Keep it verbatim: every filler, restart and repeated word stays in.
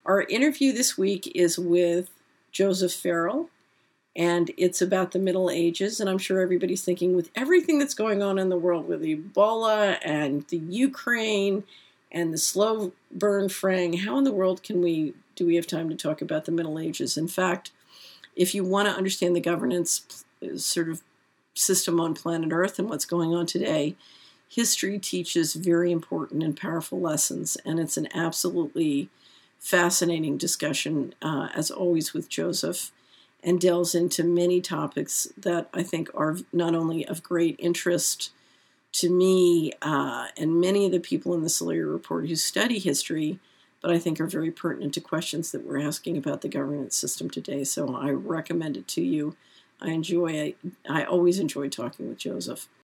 Our interview this week is with Joseph Farrell, and it's about the Middle Ages. And I'm sure everybody's thinking, with everything that's going on in the world with Ebola and the Ukraine and the slow burn fraying, how in the world can we do we have time to talk about the Middle Ages? In fact, if you want to understand the governance sort of system on planet Earth and what's going on today, history teaches very important and powerful lessons, and it's an absolutely fascinating discussion, uh, as always with Joseph, and delves into many topics that I think are not only of great interest to me uh, and many of the people in the Solaria Report who study history, but I think are very pertinent to questions that we're asking about the governance system today. So I recommend it to you. I enjoy it. I always enjoy talking with Joseph.